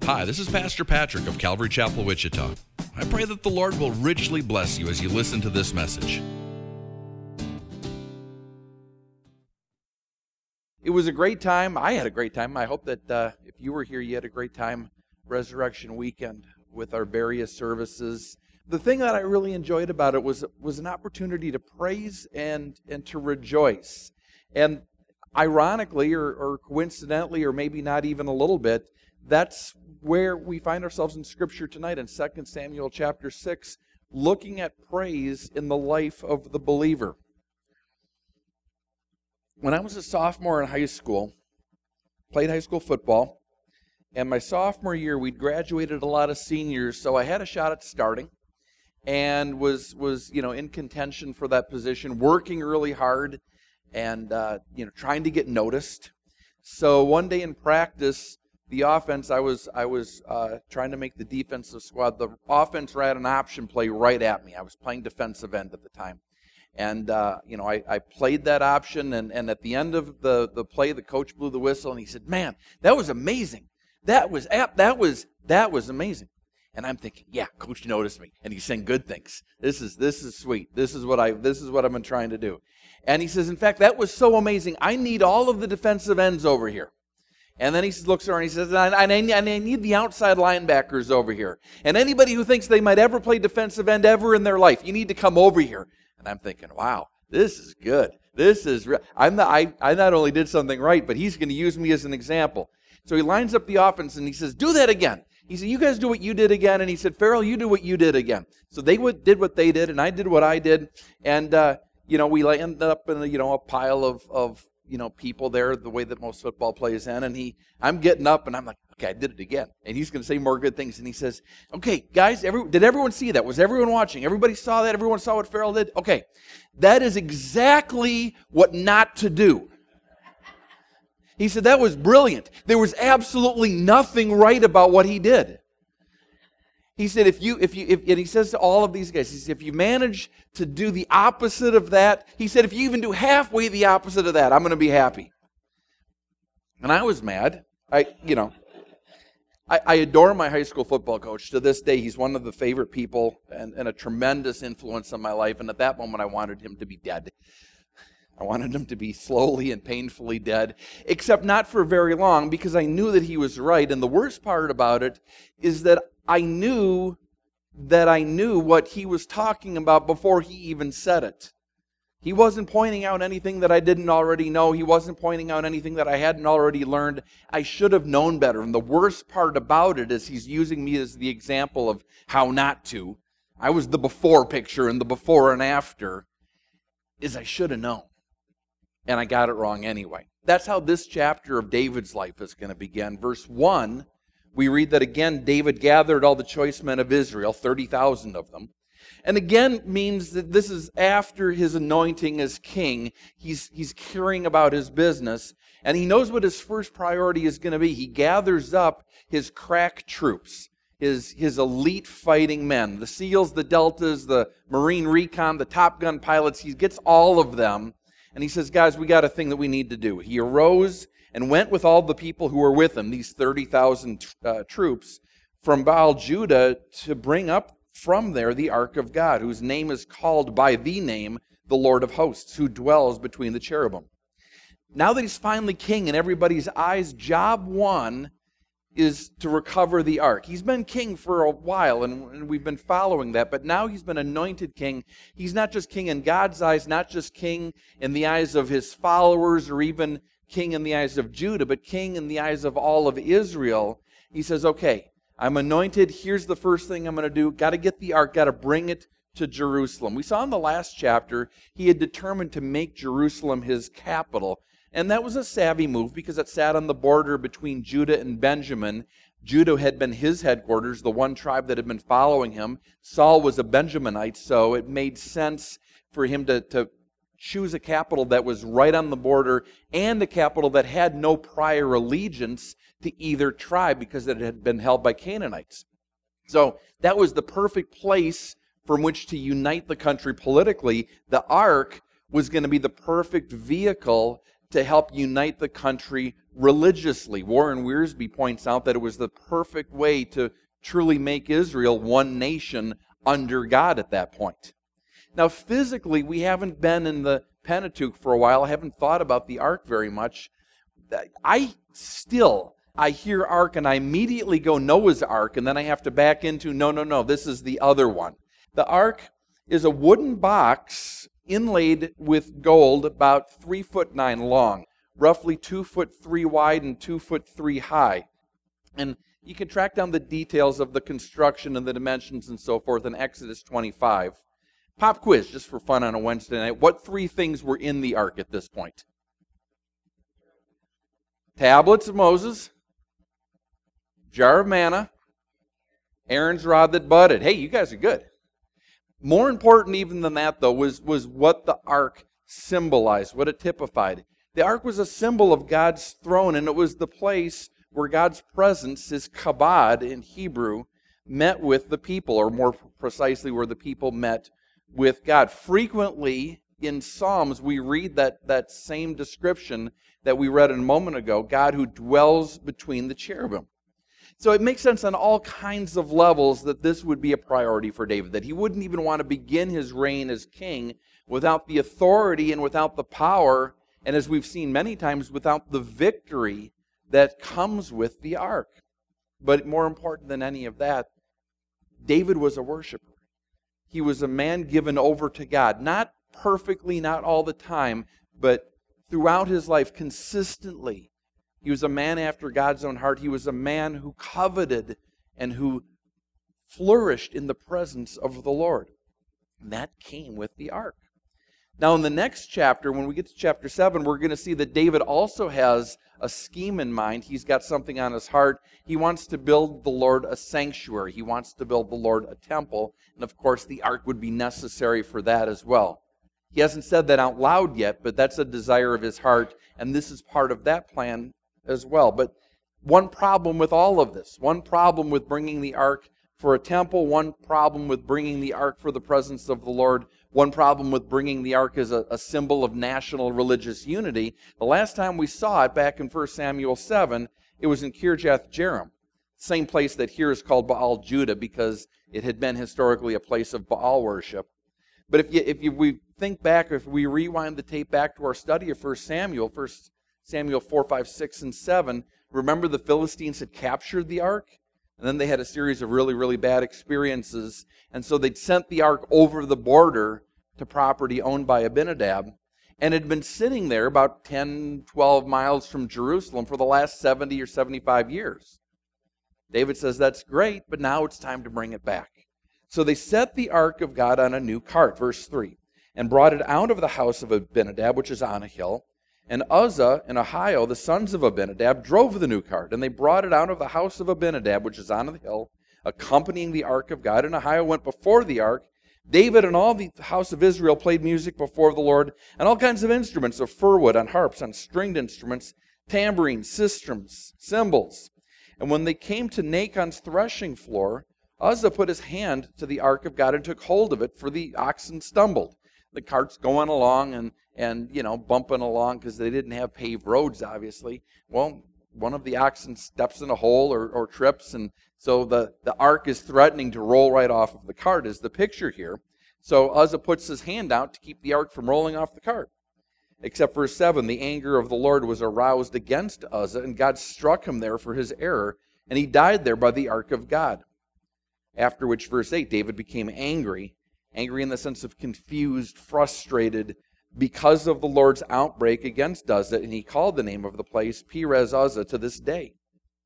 Hi, this is Pastor Patrick of Calvary Chapel, Wichita. I pray that the Lord will richly bless you as you listen to this message. It was a great time. I had a great time. I hope that if you were here, you had a great time Resurrection Weekend with our various services. The thing that I really enjoyed about it was an opportunity to praise and to rejoice. And ironically, or coincidentally, or maybe not even a little bit, that's where we find ourselves in Scripture tonight in 2 Samuel chapter 6, looking at praise in the life of the believer. When I was a sophomore in high school, played high school football, and my sophomore year, we'd graduated a lot of seniors, so I had a shot at starting and was in contention for that position, working really hard and trying to get noticed. So one day in practice, the offense, I was trying to make the defensive squad. The offense ran an option play right at me. I was playing defensive end at the time. And, I played that option, and at the end of the play, the coach blew the whistle, and he said, "Man, that was amazing. That was amazing." And I'm thinking, yeah, coach noticed me, and he's saying good things. This is sweet. This is what I've been trying to do. And he says, in fact, that was so amazing. I need all of the defensive ends over here. And then he looks around and he says, I need the outside linebackers over here. And anybody who thinks they might ever play defensive end ever in their life, you need to come over here. And I'm thinking, wow, this is good. This is real. I not only did something right, but he's going to use me as an example. So he lines up the offense and he says, do that again. He said, you guys do what you did again. And he said, Farrell, you do what you did again. So they did what they did, and I did what I did. And, we ended up in a pile of people there, the way that most football plays in. And I'm getting up, and I'm like, okay, I did it again. And he's going to say more good things. And he says, okay, guys, did everyone see that? Was everyone watching? Everybody saw that? Everyone saw what Farrell did? Okay, that is exactly what not to do. He said, that was brilliant. There was absolutely nothing right about what he did. He said, and he says to all of these guys, he said, if you manage to do the opposite of that, he said, if you even do halfway the opposite of that, I'm going to be happy. And I was mad. I adore my high school football coach. To this day, he's one of the favorite people and a tremendous influence on my life. And at that moment, I wanted him to be dead. I wanted him to be slowly and painfully dead, except not for very long, because I knew that he was right. And the worst part about it is that I knew what he was talking about before he even said it. He wasn't pointing out anything that I didn't already know. He wasn't pointing out anything that I hadn't already learned. I should have known better. And the worst part about it is he's using me as the example of how not to. I was the before picture, and the before and after is I should have known. And I got it wrong anyway. That's how this chapter of David's life is going to begin. Verse 1, we read that again, David gathered all the choice men of Israel, 30,000 of them. And again means that this is after his anointing as king. He's caring about his business, and he knows what his first priority is going to be. He gathers up his crack troops, his elite fighting men, the SEALs, the Deltas, the Marine Recon, the Top Gun pilots. He gets all of them, and he says, guys, we got a thing that we need to do. He arose and went with all the people who were with him, these 30,000 troops, from Baal Judah to bring up from there the ark of God, whose name is called by the name, the Lord of hosts, who dwells between the cherubim. Now that he's finally king in everybody's eyes, job one is to recover the ark. He's been king for a while, and we've been following that, but now he's been anointed king. He's not just king in God's eyes, not just king in the eyes of his followers, or even king in the eyes of Judah, but king in the eyes of all of Israel. He says, okay, I'm anointed. Here's the first thing I'm going to do. Got to get the ark, got to bring it to Jerusalem. We saw in the last chapter, he had determined to make Jerusalem his capital. And that was a savvy move because it sat on the border between Judah and Benjamin. Judah had been his headquarters, the one tribe that had been following him. Saul was a Benjaminite, so it made sense for him to choose a capital that was right on the border and a capital that had no prior allegiance to either tribe because it had been held by Canaanites. So that was the perfect place from which to unite the country politically. The ark was going to be the perfect vehicle to help unite the country religiously. Warren Wiersbe points out that it was the perfect way to truly make Israel one nation under God at that point. Now, physically, we haven't been in the Pentateuch for a while. I haven't thought about the ark very much. I hear ark and I immediately go Noah's ark, and then I have to back into, no, this is the other one. The ark is a wooden box inlaid with gold, about 3'9" long, roughly 2'3" wide and 2'3" high. And you can track down the details of the construction and the dimensions and so forth in Exodus 25. Pop quiz, just for fun on a Wednesday night. What three things were in the ark at this point? Tablets of Moses, jar of manna, Aaron's rod that budded. Hey, you guys are good. More important even than that, though, was what the ark symbolized, what it typified. The ark was a symbol of God's throne, and it was the place where God's presence, his kabod in Hebrew, met with the people, or more precisely, where the people met with God. Frequently in Psalms, we read that same description that we read a moment ago, God who dwells between the cherubim. So it makes sense on all kinds of levels that this would be a priority for David, that he wouldn't even want to begin his reign as king without the authority and without the power, and as we've seen many times, without the victory that comes with the ark. But more important than any of that, David was a worshiper. He was a man given over to God, not perfectly, not all the time, but throughout his life, consistently. He was a man after God's own heart. He was a man who coveted and who flourished in the presence of the Lord. And that came with the ark. Now in the next chapter, when we get to chapter 7, we're going to see that David also has a scheme in mind. He's got something on his heart. He wants to build the Lord a sanctuary. He wants to build the Lord a temple. And of course, the ark would be necessary for that as well. He hasn't said that out loud yet, but that's a desire of his heart, and this is part of that plan as well. But one problem with all of this, one problem with bringing the ark for a temple, one problem with bringing the ark for the presence of the Lord, one problem with bringing the ark as a symbol of national religious unity. The last time we saw it, back in 1 Samuel 7, it was in Kirjath Jearim, same place that here is called Baal Judah because it had been historically a place of Baal worship. But if we think back, if we rewind the tape back to our study of 1 Samuel 4, 5, 6, and 7, remember the Philistines had captured the ark? And then they had a series of really, really bad experiences. And so they'd sent the ark over the border to property owned by Abinadab. And it had been sitting there about 10, 12 miles from Jerusalem for the last 70 or 75 years. David says, that's great, but now it's time to bring it back. So they set the ark of God on a new cart, verse 3, and brought it out of the house of Abinadab, which is on a hill. And Uzzah and Ahio, the sons of Abinadab, drove the new cart, and they brought it out of the house of Abinadab, which is on the hill, accompanying the ark of God. And Ahio went before the ark. David and all the house of Israel played music before the Lord, and all kinds of instruments of fir wood, on harps, on stringed instruments, tambourines, sistrums, cymbals. And when they came to Nachon's threshing floor, Uzzah put his hand to the ark of God and took hold of it, for the oxen stumbled. The cart's going along and bumping along because they didn't have paved roads, obviously. Well, one of the oxen steps in a hole or trips, and so the ark is threatening to roll right off of the cart, is the picture here. So Uzzah puts his hand out to keep the ark from rolling off the cart. Except verse 7, the anger of the Lord was aroused against Uzzah, and God struck him there for his error, and he died there by the ark of God. After which, verse 8, David became angry in the sense of confused, frustrated, because of the Lord's outbreak against Uzzah, and he called the name of the place Perez Uzzah to this day.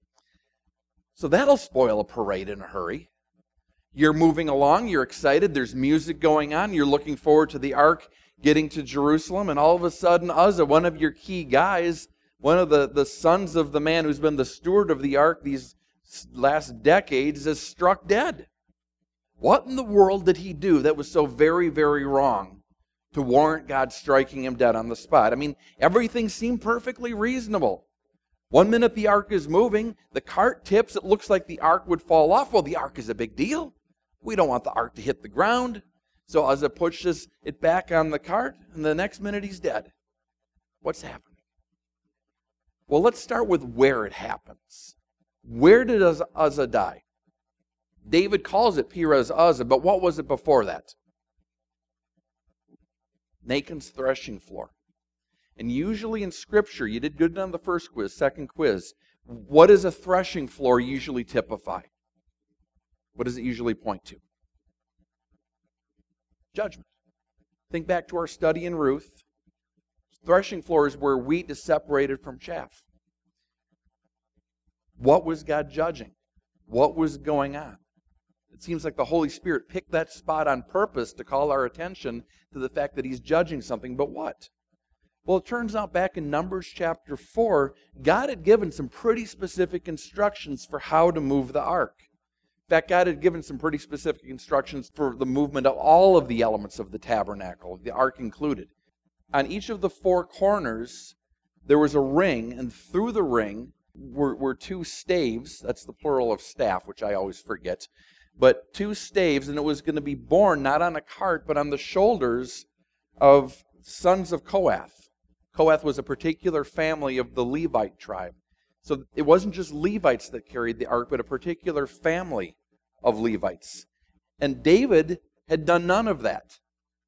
So that'll spoil a parade in a hurry. You're moving along, you're excited, there's music going on, you're looking forward to the ark getting to Jerusalem, and all of a sudden Uzzah, one of your key guys, one of the sons of the man who's been the steward of the ark these last decades, is struck dead. What in the world did he do that was so very, very wrong to warrant God striking him dead on the spot? I mean, everything seemed perfectly reasonable. 1 minute the ark is moving, the cart tips, it looks like the ark would fall off. Well, the ark is a big deal. We don't want the ark to hit the ground. So Uzzah pushes it back on the cart, and the next minute he's dead. What's happening? Well, let's start with where it happens. Where did Uzzah die? David calls it Perez Uzzah, but what was it before that? Nachon's threshing floor. And usually in Scripture, you did good on the first quiz, second quiz. What does a threshing floor usually typify? What does it usually point to? Judgment. Think back to our study in Ruth. Threshing floor is where wheat is separated from chaff. What was God judging? What was going on? It seems like the Holy Spirit picked that spot on purpose to call our attention to the fact that He's judging something, but what? Well, it turns out back in Numbers chapter 4, God had given some pretty specific instructions for how to move the ark. In fact, God had given some pretty specific instructions for the movement of all of the elements of the tabernacle, the ark included. On each of the four corners, there was a ring, and through the ring were two staves. That's the plural of staff, which I always forget. But two staves, and it was going to be borne not on a cart, but on the shoulders of sons of Kohath. Kohath was a particular family of the Levite tribe. So it wasn't just Levites that carried the ark, but a particular family of Levites. And David had done none of that.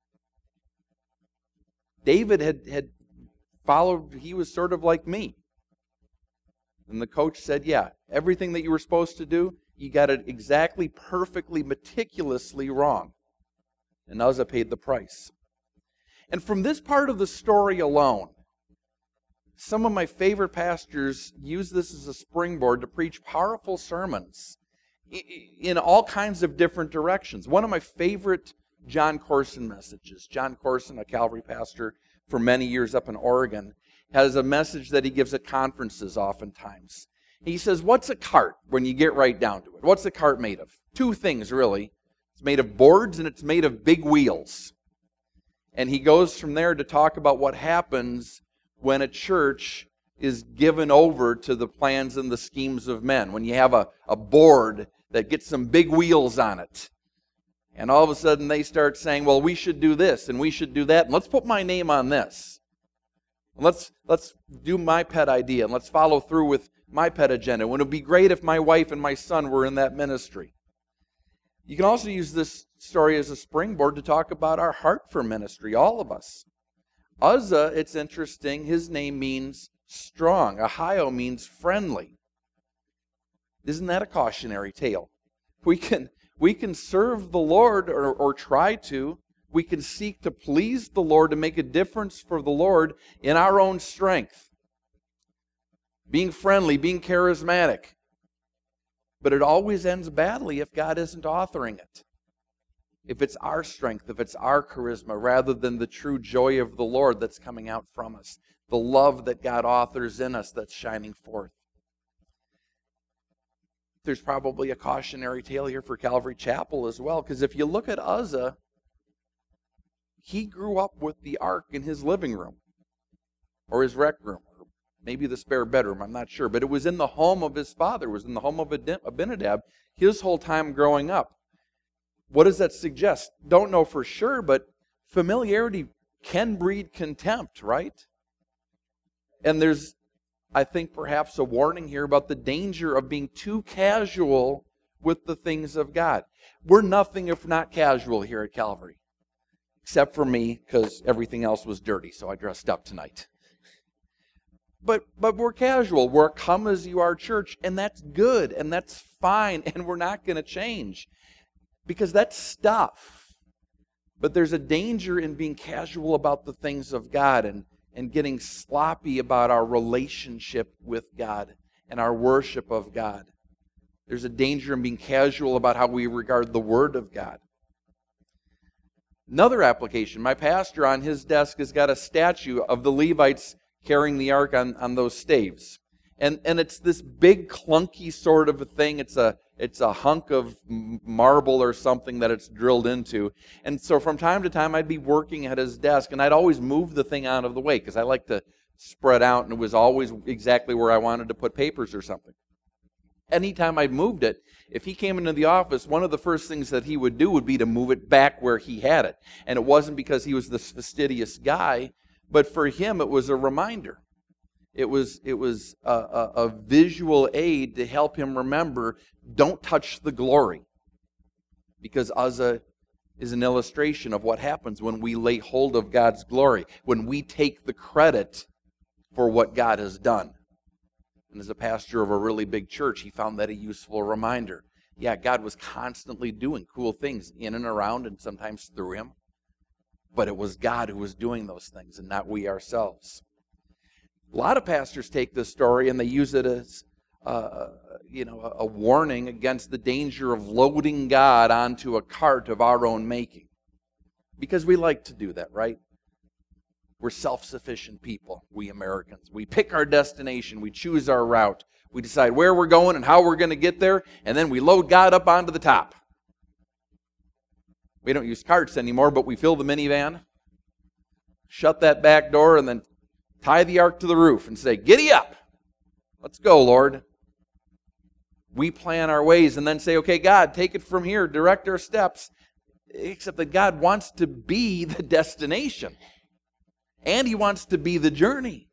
David had followed, he was sort of like me. And the coach said, yeah, everything that you were supposed to do, you got it exactly, perfectly, meticulously wrong. And Uzzah paid the price. And from this part of the story alone, some of my favorite pastors use this as a springboard to preach powerful sermons in all kinds of different directions. One of my favorite John Corson messages, John Corson, a Calvary pastor for many years up in Oregon, has a message that he gives at conferences oftentimes. He says, what's a cart when you get right down to it? What's a cart made of? Two things, really. It's made of boards and it's made of big wheels. And he goes from there to talk about what happens when a church is given over to the plans and the schemes of men. When you have a board that gets some big wheels on it. And all of a sudden they start saying, well, we should do this and we should do that. And let's put my name on this. And let's do my pet idea. And let's follow through with my pet agenda. Wouldn't it be great if my wife and my son were in that ministry? You can also use this story as a springboard to talk about our heart for ministry, all of us. Uzzah, it's interesting, his name means strong. Ahio means friendly. Isn't that a cautionary tale? We can serve the Lord or try to. We can seek to please the Lord, to make a difference for the Lord in our own strength. Being friendly, being charismatic. But it always ends badly if God isn't authoring it. If it's our strength, if it's our charisma, rather than the true joy of the Lord that's coming out from us. The love that God authors in us that's shining forth. There's probably a cautionary tale here for Calvary Chapel as well, because if you look at Uzzah, he grew up with the ark in his living room, or his rec room, or maybe the spare bedroom, I'm not sure. But it was in the home of his father, it was in the home of Abinadab, his whole time growing up. What does that suggest? Don't know for sure, but familiarity can breed contempt, right? And there's, I think, perhaps a warning here about the danger of being too casual with the things of God. We're nothing if not casual here at Calvary. Except for me, because everything else was dirty, so I dressed up tonight. But we're casual. We're a come as you are church, and that's good, and that's fine, and we're not going to change. Because that's stuff. But there's a danger in being casual about the things of God and getting sloppy about our relationship with God and our worship of God. There's a danger in being casual about how we regard the Word of God. Another application, my pastor on his desk has got a statue of the Levites carrying the ark on those staves. And it's this big clunky sort of a thing. It's a hunk of marble or something that it's drilled into. And so from time to time I'd be working at his desk and I'd always move the thing out of the way because I like to spread out and it was always exactly where I wanted to put papers or something. Anytime I moved it, if he came into the office, one of the first things that he would do would be to move it back where he had it. And it wasn't because he was this fastidious guy, but for him it was a reminder. It was a visual aid to help him remember, don't touch the glory. Because Uzzah is an illustration of what happens when we lay hold of God's glory, when we take the credit for what God has done. And as a pastor of a really big church, he found that a useful reminder. Yeah, God was constantly doing cool things in and around and sometimes through him. But it was God who was doing those things and not we ourselves. A lot of pastors take this story and they use it as a warning against the danger of loading God onto a cart of our own making. Because we like to do that, right? We're self-sufficient people, we Americans. We pick our destination, we choose our route, we decide where we're going and how we're going to get there, and then we load God up onto the top. We don't use carts anymore, but we fill the minivan, shut that back door, and then tie the ark to the roof and say, giddy up. Let's go, Lord. We plan our ways and then say, okay, God, take it from here, direct our steps. Except that God wants to be the destination. And he wants to be the journey.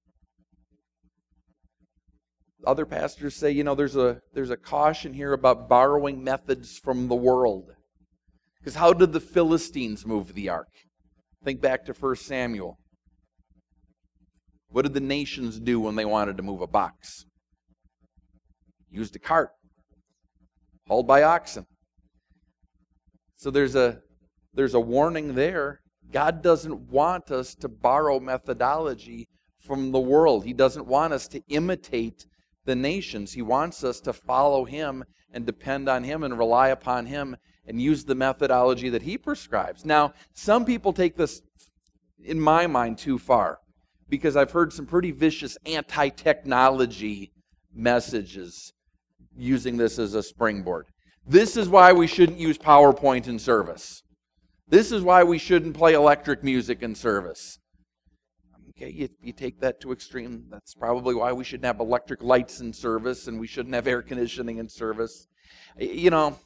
Other pastors say, there's a caution here about borrowing methods from the world. Because how did the Philistines move the ark? Think back to 1 Samuel. What did the nations do when they wanted to move a box? Used a cart, hauled by oxen. So there's a warning there. God doesn't want us to borrow methodology from the world. He doesn't want us to imitate the nations. He wants us to follow him and depend on him and rely upon him and use the methodology that he prescribes. Now, some people take this, in my mind, too far, because I've heard some pretty vicious anti-technology messages using this as a springboard. This is why we shouldn't use PowerPoint in service. This is why we shouldn't play electric music in service. Okay, you take that to extreme. That's probably why we shouldn't have electric lights in service and we shouldn't have air conditioning in service. You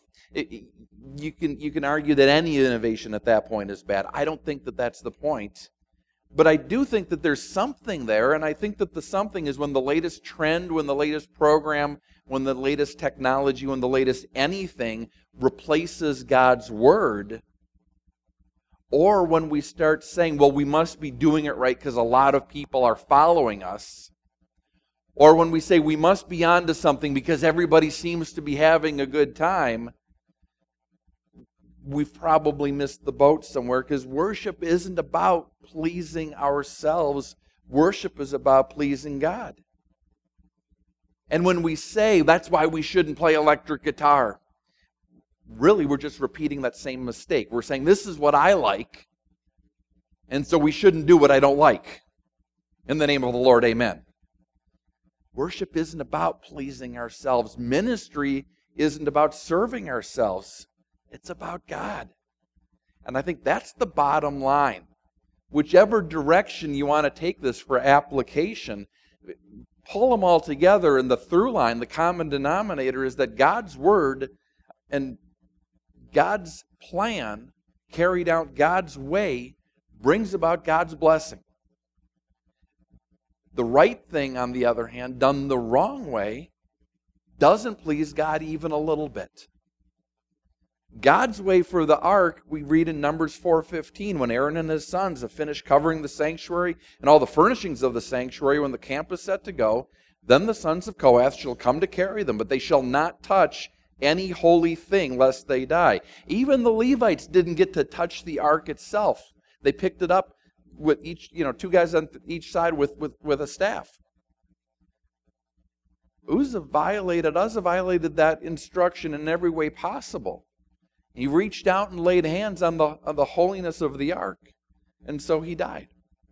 can argue that any innovation at that point is bad. I don't think that that's the point. But I do think that there's something there, and I think that the something is when the latest trend, when the latest program, when the latest technology, when the latest anything replaces God's word, or when we start saying, well, we must be doing it right because a lot of people are following us, or when we say we must be onto something because everybody seems to be having a good time, we've probably missed the boat somewhere, because worship isn't about pleasing ourselves. Worship is about pleasing God. And when we say that's why we shouldn't play electric guitar, really we're just repeating that same mistake. We're saying this is what I like, and so we shouldn't do what I don't like. In the name of the Lord, amen. Worship isn't about pleasing ourselves. Ministry isn't about serving ourselves. It's about God. And I think that's the bottom line. Whichever direction you want to take this for application, pull them all together, and the through line, the common denominator, is that God's word and God's plan, carried out God's way, brings about God's blessing. The right thing, on the other hand, done the wrong way, doesn't please God even a little bit. God's way for the ark, we read in Numbers 4:15, when Aaron and his sons have finished covering the sanctuary and all the furnishings of the sanctuary, when the camp is set to go, then the sons of Kohath shall come to carry them, but they shall not touch any holy thing lest they die. Even the Levites didn't get to touch the ark itself. They picked it up with each, two guys on each side with a staff. Uzzah violated that instruction in every way possible. He reached out and laid hands on the holiness of the ark, and so he died.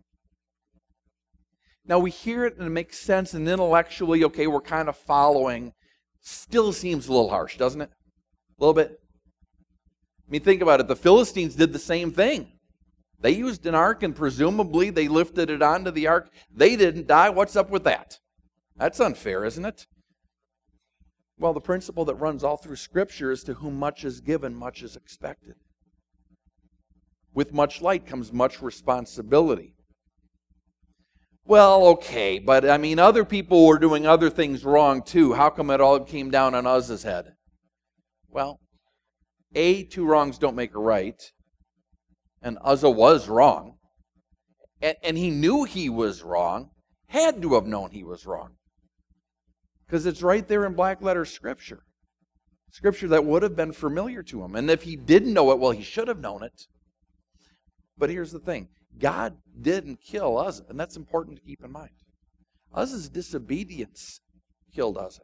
Now we hear it and it makes sense, and intellectually, okay, we're kind of following. Still seems a little harsh, doesn't it? A little bit. I mean, think about it. The Philistines did the same thing. They used an ark, and presumably they lifted it onto the ark. They didn't die. What's up with that? That's unfair, isn't it? Well, the principle that runs all through Scripture is, to whom much is given, much is expected. With much light comes much responsibility. Well, okay, but I mean, other people were doing other things wrong too. How come it all came down on Uzzah's head? Well, two wrongs don't make a right, and Uzzah was wrong, and he knew he was wrong, had to have known he was wrong, because it's right there in black letter Scripture that would have been familiar to him. And if he didn't know it, well, he should have known it. But here's the thing. God didn't kill Uzzah, and that's important to keep in mind. Uzzah's disobedience killed Uzzah.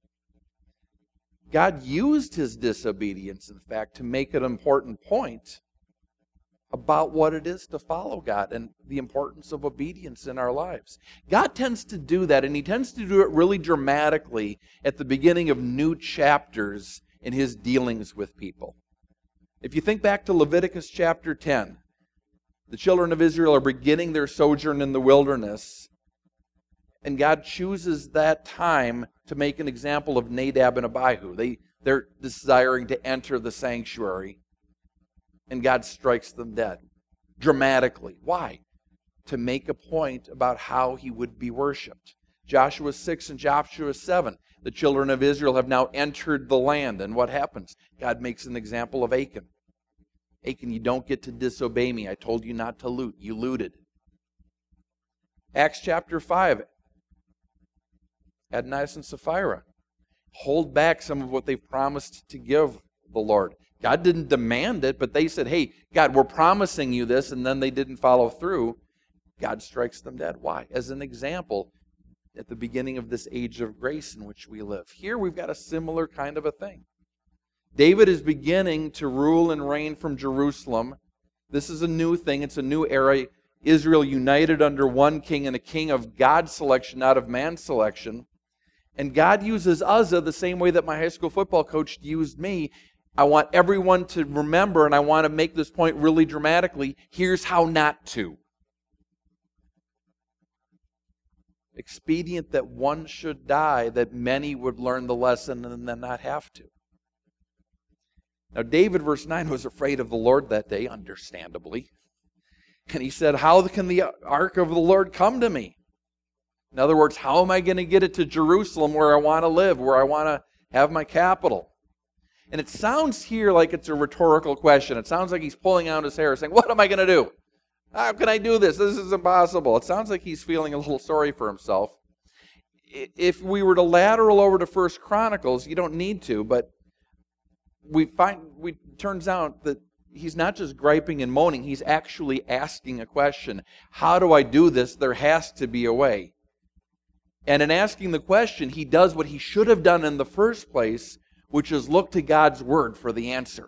God used his disobedience, in fact, to make an important point about what it is to follow God and the importance of obedience in our lives. God tends to do that, and he tends to do it really dramatically at the beginning of new chapters in his dealings with people. If you think back to Leviticus chapter 10, the children of Israel are beginning their sojourn in the wilderness, and God chooses that time to make an example of Nadab and Abihu. They're desiring to enter the sanctuary, and God strikes them dead dramatically. Why? To make a point about how he would be worshipped. Joshua 6 and Joshua 7, the children of Israel have now entered the land, and what happens? God makes an example of Achan. Achan, you don't get to disobey me. I told you not to loot. You looted. Acts chapter 5, Ananias and Sapphira hold back some of what they've promised to give the Lord. God didn't demand it, but they said, hey, God, we're promising you this, and then they didn't follow through. God strikes them dead. Why? As an example, at the beginning of this age of grace in which we live. Here we've got a similar kind of a thing. David is beginning to rule and reign from Jerusalem. This is a new thing. It's a new era. Israel united under one king, and a king of God's selection, not of man's selection. And God uses Uzzah the same way that my high school football coach used me. I want everyone to remember, and I want to make this point really dramatically. Here's how not to. Expedient that one should die, that many would learn the lesson and then not have to. Now, David, verse 9, was afraid of the Lord that day, understandably. And he said, how can the ark of the Lord come to me? In other words, how am I going to get it to Jerusalem, where I want to live, where I want to have my capital? And it sounds here like it's a rhetorical question. It sounds like he's pulling out his hair, saying, what am I going to do? How can I do this? This is impossible. It sounds like he's feeling a little sorry for himself. If we were to lateral over to 1 Chronicles, you don't need to, but turns out that he's not just griping and moaning, he's actually asking a question. How do I do this? There has to be a way. And in asking the question, he does what he should have done in the first place, which is look to God's word for the answer.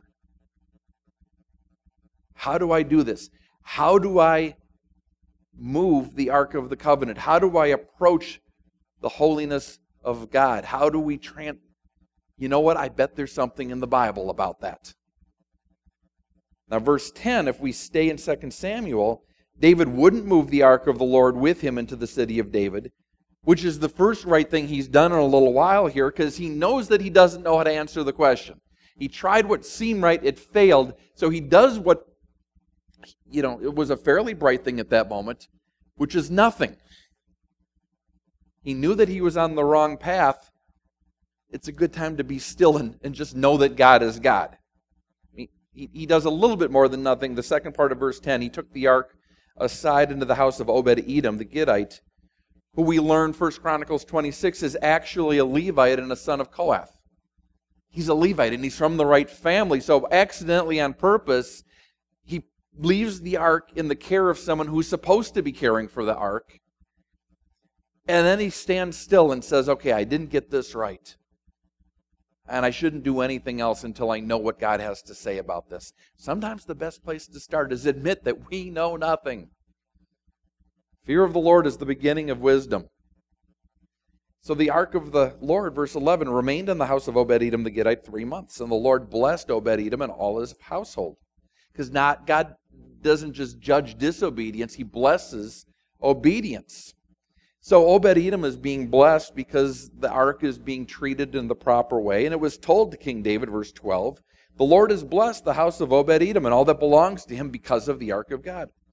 How do I do this? How do I move the Ark of the Covenant? How do I approach the holiness of God? How do we You know what? I bet there's something in the Bible about that. Now, verse 10, if we stay in 2 Samuel, David wouldn't move the ark of the Lord with him into the city of David, which is the first right thing he's done in a little while here, because he knows that he doesn't know how to answer the question. He tried what seemed right, it failed, so he does what, it was a fairly bright thing at that moment, which is nothing. He knew that he was on the wrong path. It's a good time to be still and just know that God is God. He does a little bit more than nothing. The second part of verse 10, he took the ark aside into the house of Obed-Edom, the Gittite, who we learn 1 Chronicles 26 is actually a Levite and a son of Kohath. He's a Levite and he's from the right family. So accidentally, on purpose, he leaves the ark in the care of someone who's supposed to be caring for the ark. And then he stands still and says, okay, I didn't get this right. And I shouldn't do anything else until I know what God has to say about this. Sometimes the best place to start is admit that we know nothing. Fear of the Lord is the beginning of wisdom. So the ark of the Lord, verse 11, remained in the house of Obed-Edom the Gittite 3 months. And the Lord blessed Obed-Edom and all his household. Because God doesn't just judge disobedience, he blesses obedience. So Obed-Edom is being blessed because the ark is being treated in the proper way. And it was told to King David, verse 12, the Lord has blessed the house of Obed-Edom and all that belongs to him because of the ark of God.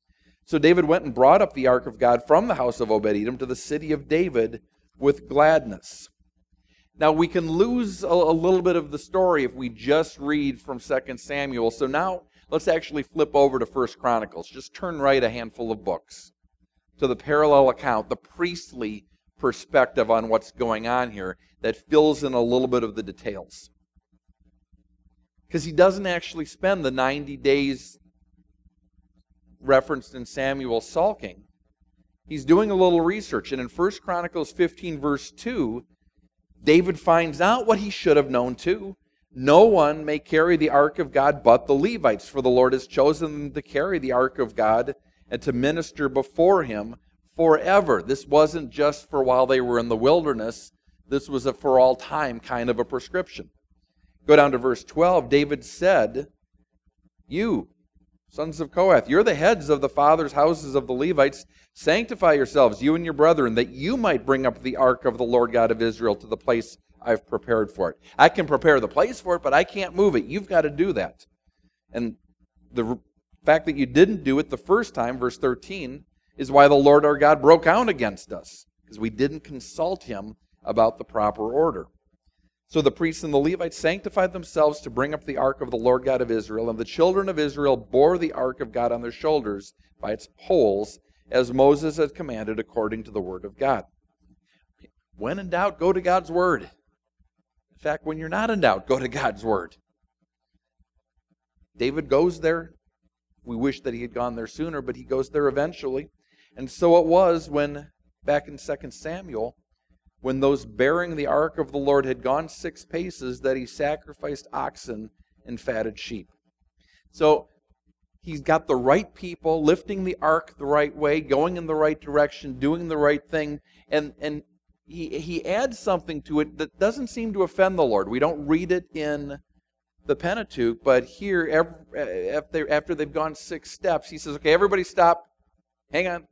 So David went and brought up the ark of God from the house of Obed-Edom to the city of David with gladness. Now we can lose a little bit of the story if we just read from 2 Samuel. So now let's actually flip over to 1 Chronicles. Just turn right a handful of books to the parallel account, the priestly perspective on what's going on here that fills in a little bit of the details. Because he doesn't actually spend the 90 days referenced in Samuel sulking. He's doing a little research, and in 1 Chronicles 15 verse 2, David finds out what he should have known too. No one may carry the ark of God but the Levites, for the Lord has chosen them to carry the ark of God and to minister before him forever. This wasn't just for while they were in the wilderness. This was a for all time kind of a prescription. Go down to verse 12. David said, "You, sons of Kohath, you're the heads of the fathers' houses of the Levites. Sanctify yourselves, you and your brethren, that you might bring up the ark of the Lord God of Israel to the place I've prepared for it." I can prepare the place for it, but I can't move it. You've got to do that. And the fact that you didn't do it the first time, verse 13, is why the Lord our God broke out against us, because we didn't consult him about the proper order. So the priests and the Levites sanctified themselves to bring up the ark of the Lord God of Israel, and the children of Israel bore the ark of God on their shoulders by its poles, as Moses had commanded according to the word of God. When in doubt, go to God's word. In fact, when you're not in doubt, go to God's word. David goes there. We wish that he had gone there sooner, but he goes there eventually. And so it was when, back in 2 Samuel, when those bearing the ark of the Lord had gone 6 paces, that he sacrificed oxen and fatted sheep. So he's got the right people lifting the ark the right way, going in the right direction, doing the right thing, and he adds something to it that doesn't seem to offend the Lord. We don't read it in the Pentateuch, but here, after they've gone 6 steps, he says, "Okay, everybody stop. Hang on.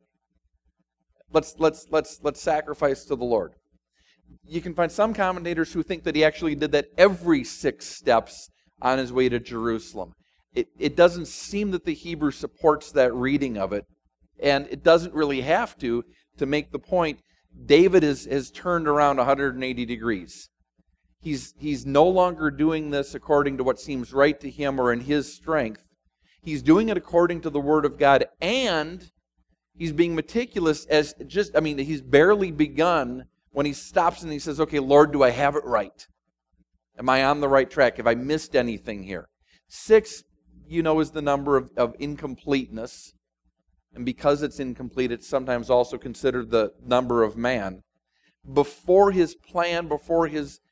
Let's sacrifice to the Lord." You can find some commentators who think that he actually did that every 6 steps on his way to Jerusalem. It doesn't seem that the Hebrew supports that reading of it, and it doesn't really have to make the point. David has turned around 180 degrees. He's no longer doing this according to what seems right to him or in his strength. He's doing it according to the Word of God, and he's being meticulous he's barely begun when he stops and he says, "Okay, Lord, do I have it right? Am I on the right track? Have I missed anything here?" 6, is the number of incompleteness. And because it's incomplete, it's sometimes also considered the number of man. Before his plan, before his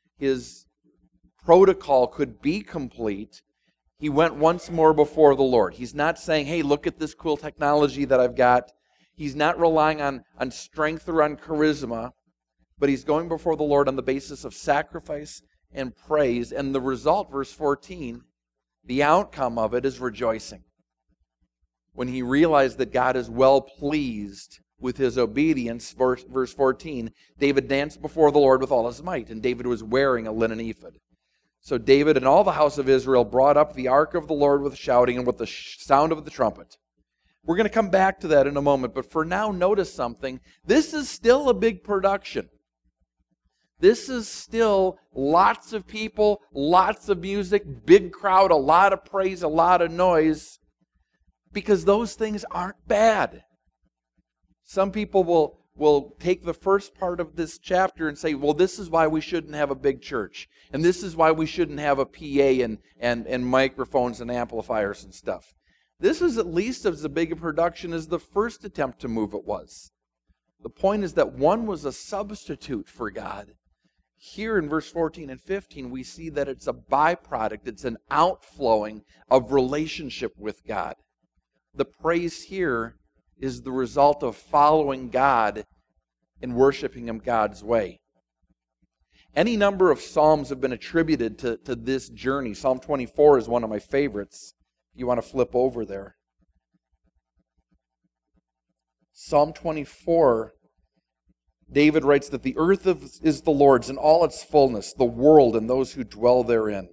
protocol could be complete, he went once more before the Lord. He's not saying, "Hey, look at this cool technology that I've got." He's not relying on strength or on charisma, but he's going before the Lord on the basis of sacrifice and praise. And the result, verse 14, the outcome of it is rejoicing. When he realized that God is well pleased with his obedience, verse 14, David danced before the Lord with all his might, and David was wearing a linen ephod. So David and all the house of Israel brought up the ark of the Lord with shouting and with the sound of the trumpet. We're going to come back to that in a moment, but for now, notice something. This is still a big production. This is still lots of people, lots of music, big crowd, a lot of praise, a lot of noise, because those things aren't bad. Some people will take the first part of this chapter and say, well, this is why we shouldn't have a big church, and this is why we shouldn't have a PA and microphones and amplifiers and stuff. This is at least as big a production as the first attempt to move it was. The point is that one was a substitute for God. Here in verse 14 and 15, we see that it's a byproduct. It's an outflowing of relationship with God. The praise here is the result of following God and worshiping Him God's way. Any number of psalms have been attributed to this journey. Psalm 24 is one of my favorites. If you want to flip over there. Psalm 24, David writes that the earth is the Lord's and all its fullness, the world and those who dwell therein.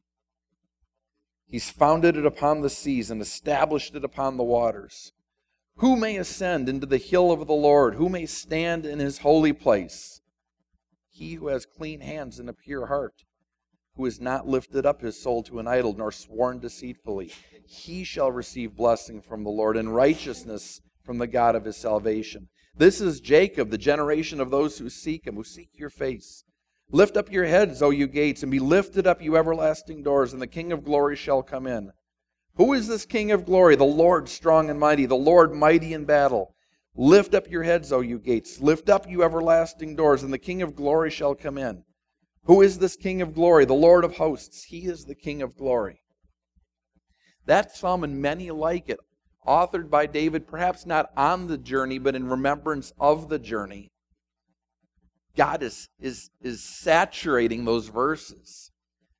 He's founded it upon the seas and established it upon the waters. Who may ascend into the hill of the Lord? Who may stand in his holy place? He who has clean hands and a pure heart, who has not lifted up his soul to an idol, nor sworn deceitfully. He shall receive blessing from the Lord and righteousness from the God of his salvation. This is Jacob, the generation of those who seek him, who seek your face. Lift up your heads, O you gates, and be lifted up, you everlasting doors, and the King of glory shall come in. Who is this King of glory? The Lord strong and mighty, the Lord mighty in battle. Lift up your heads, O you gates. Lift up, you everlasting doors, and the King of glory shall come in. Who is this King of glory? The Lord of hosts. He is the King of glory. That psalm and many like it, authored by David, perhaps not on the journey, but in remembrance of the journey. God is saturating those verses.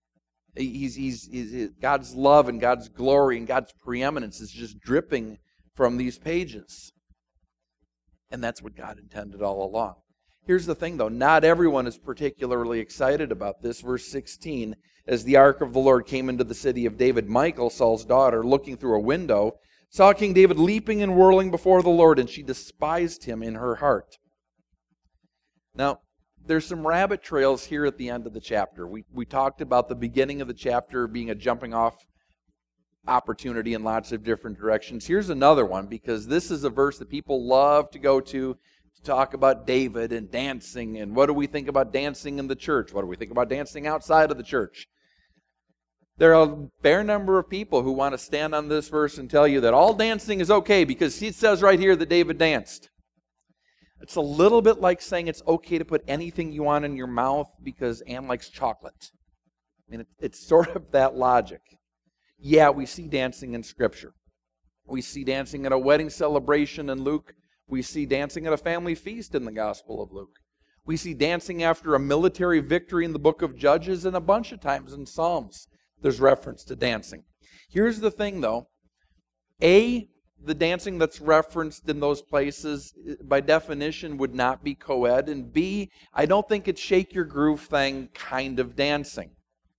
God's love and God's glory and God's preeminence is just dripping from these pages. And that's what God intended all along. Here's the thing, though. Not everyone is particularly excited about this. Verse 16, as the ark of the Lord came into the city of David, Michal, Saul's daughter, looking through a window, saw King David leaping and whirling before the Lord, and she despised him in her heart. Now, there's some rabbit trails here at the end of the chapter. We talked about the beginning of the chapter being a jumping off opportunity in lots of different directions. Here's another one, because this is a verse that people love to go to talk about David and dancing, and what do we think about dancing in the church? What do we think about dancing outside of the church? There are a fair number of people who want to stand on this verse and tell you that all dancing is okay because it says right here that David danced. It's a little bit like saying it's okay to put anything you want in your mouth because Ann likes chocolate. I mean, it's sort of that logic. Yeah, we see dancing in Scripture. We see dancing at a wedding celebration in Luke. We see dancing at a family feast in the Gospel of Luke. We see dancing after a military victory in the book of Judges, and a bunch of times in Psalms there's reference to dancing. Here's the thing, though. A, the dancing that's referenced in those places, by definition, would not be co-ed. And B, I don't think it's shake your groove thing kind of dancing.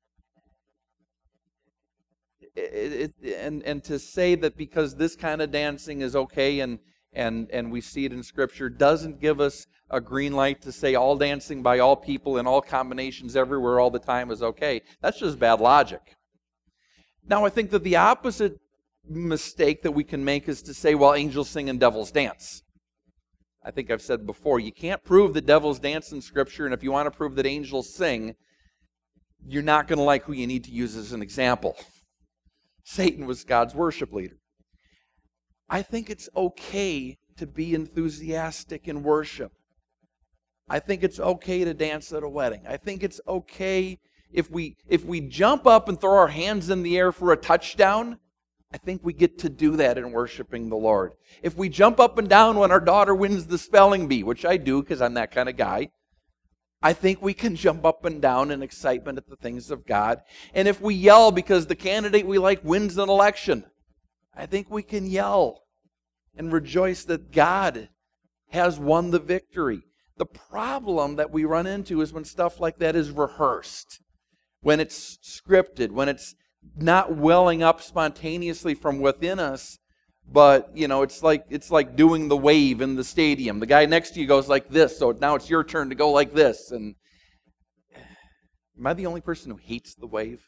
And to say that because this kind of dancing is okay and we see it in Scripture doesn't give us a green light to say all dancing by all people in all combinations everywhere all the time is okay. That's just bad logic. Now, I think that the opposite mistake that we can make is to say, well, angels sing and devils dance. I think I've said before, you can't prove that devils dance in Scripture, and if you want to prove that angels sing, you're not going to like who you need to use as an example. Satan was God's worship leader. I think it's okay to be enthusiastic in worship. I think it's okay to dance at a wedding. I think it's okay if we jump up and throw our hands in the air for a touchdown. I think we get to do that in worshiping the Lord. If we jump up and down when our daughter wins the spelling bee, which I do because I'm that kind of guy, I think we can jump up and down in excitement at the things of God. And if we yell because the candidate we like wins an election, I think we can yell and rejoice that God has won the victory. The problem that we run into is when stuff like that is rehearsed, when it's scripted, when it's not welling up spontaneously from within us, but it's like doing the wave in the stadium. The guy next to you goes like this, so now it's your turn to go like this. And am I the only person who hates the wave?